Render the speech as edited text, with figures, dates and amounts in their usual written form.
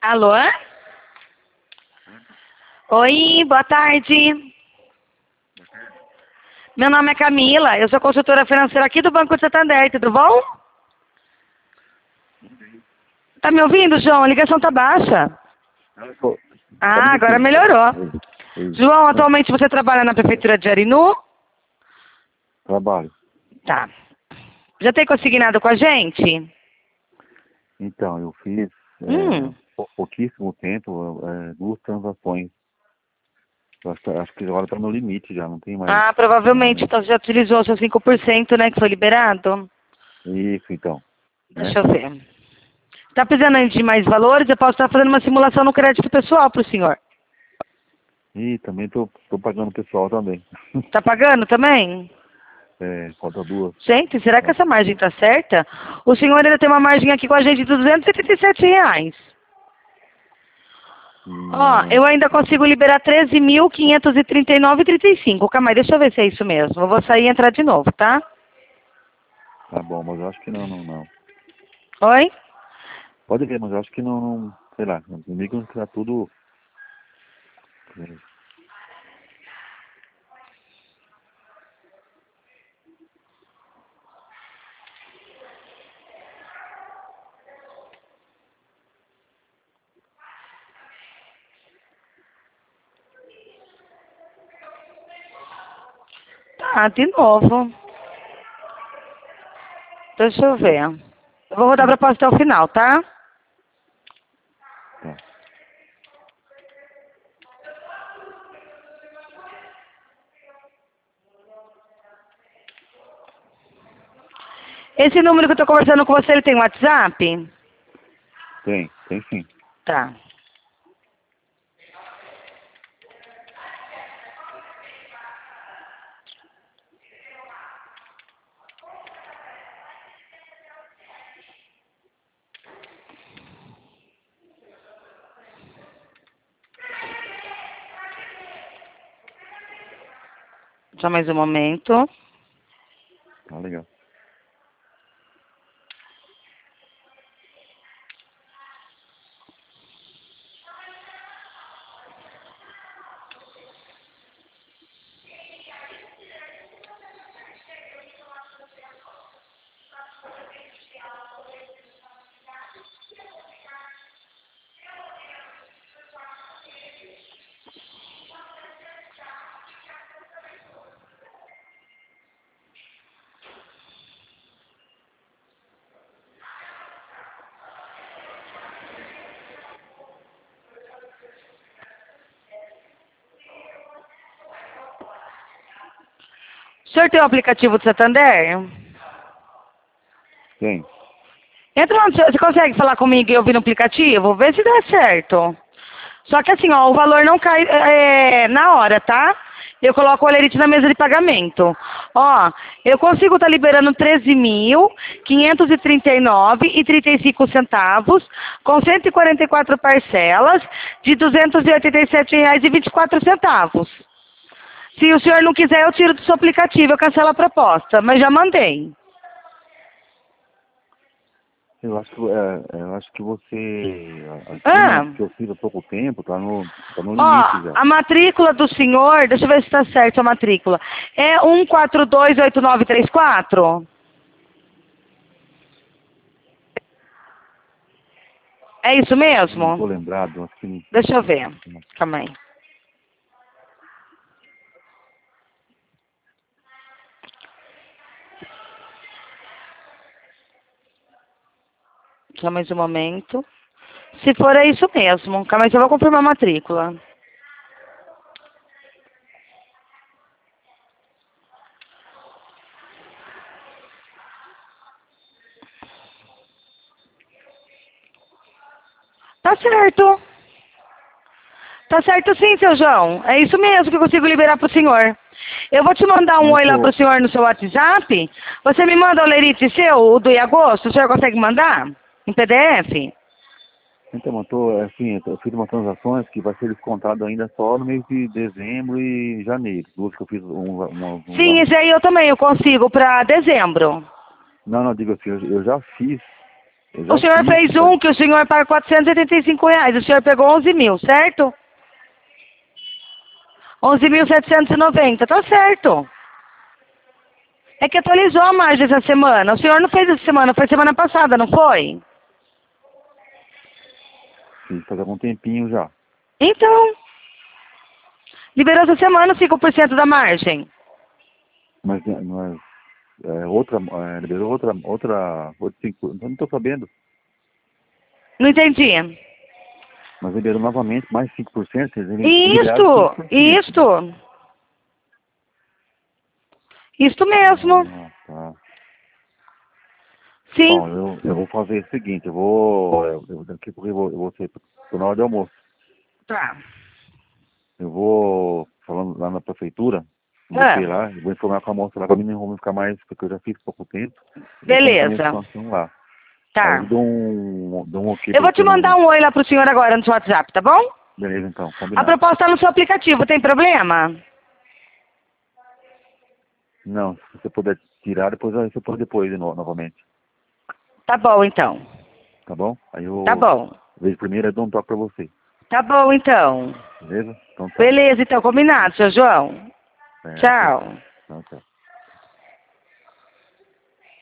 Alô? Oi, boa tarde. Meu nome é Camila, eu sou consultora financeira aqui do Banco de Santander, tudo bom? Tá me ouvindo, João? A ligação tá baixa. Só um Ah, agora minutinho. melhorou. Oi. João, atualmente você trabalha na Prefeitura de Arinu? Trabalho. Tá. Já tem consignado com a gente? Então, eu fiz Hum. pouquíssimo tempo, 2 transações. Eu acho que agora está no limite já, não tem mais. Ah, provavelmente, então você já utilizou o seu 5%, né, que foi liberado? Isso, então. Né? Deixa eu ver. Tá precisando de mais valores? Eu posso estar fazendo uma simulação no crédito pessoal para o senhor. E também tô pagando o pessoal também. Tá pagando também? Falta 2. Gente, será que essa margem tá certa? O senhor ainda tem uma margem aqui com a gente de R$ 287. Ó, Não, eu ainda consigo liberar 13.539,35. Calma aí, deixa eu ver se é isso mesmo. Eu vou sair e entrar de novo, tá? tá bom, mas eu acho que não. Oi? Pode ver, mas eu acho que não sei lá, comigo tá tudo. é, Tá, de novo. Deixa eu ver. Eu vou rodar a proposta até o final, tá? Tá. Esse número que eu tô conversando com você, ele tem WhatsApp? Tem sim. Tá. Só mais um momento. Tá legal. O senhor tem o aplicativo do Santander? Tem. Entra lá, você consegue falar comigo e eu vi no aplicativo? Vê se dá certo. Só que assim, ó, o valor não cai na hora, tá? Eu coloco o Olerite na mesa de pagamento. Ó, eu consigo estar liberando 13.539,35 com 144 parcelas de R$ 287,24. Se o senhor não quiser, eu tiro do seu aplicativo, eu cancelo a proposta, mas já mandei. Eu acho que você, Ah, aqui que eu fiz há pouco tempo, tá no limite ó, já. a matrícula do senhor, deixa eu ver se está certo a matrícula. É 1428934? É isso Não mesmo? tô lembrado, acho que Deixa eu ver. Calma aí. Só mais um momento. Se for, é isso mesmo. Calma aí, eu vou confirmar a matrícula. Tá certo. Tá certo sim, seu João. É isso mesmo que eu consigo liberar pro senhor. Eu vou te mandar um Mas oi lá pro senhor no seu WhatsApp. Você me manda o lerite seu, o do agosto, o senhor consegue mandar? Em PDF? então, eu tô, assim, eu fiz umas transações que vai ser descontado ainda só no mês de dezembro e janeiro. Duas que eu fiz Sim, esse aí eu também, eu consigo para dezembro. Não, digo assim, eu já fiz Eu já O senhor fiz, fez um que o senhor paga R$ 485. O senhor pegou 11 mil, certo? 11.790, tá certo. É que atualizou a margem essa semana. O senhor não fez essa semana, foi semana passada, não foi? Fiz faz algum tempinho já. Então, liberou essa semana 5% da margem. Mas outra, liberou outra 5%. Eu não estou sabendo. Não entendi. Mas liberou novamente mais 5%. Eles liberaram 5%. Isto mesmo. Ah, tá. Sim. Bom, eu vou fazer o seguinte, daqui a pouco eu vou ser na hora de almoço. Tá. Eu vou falando lá na prefeitura, vou ter lá, vou informar com a moça lá, pra mim não vou ficar mais, porque eu já fiz pouco tempo. Beleza. Lá. Tá. Aí eu dou um ok. Eu vou te mandar um oi lá pro senhor agora no seu WhatsApp, tá bom? Beleza, então, A combinado. proposta tá no seu aplicativo, tem problema? Não, se você puder tirar, depois aí você pode depois novamente. Tá bom, então. Tá bom? Aí eu Tá bom. vejo primeiro e dou um toque pra você. Tá bom, então. Beleza? Então tá. Beleza, então, combinado, seu João. É, Tchau. tchau.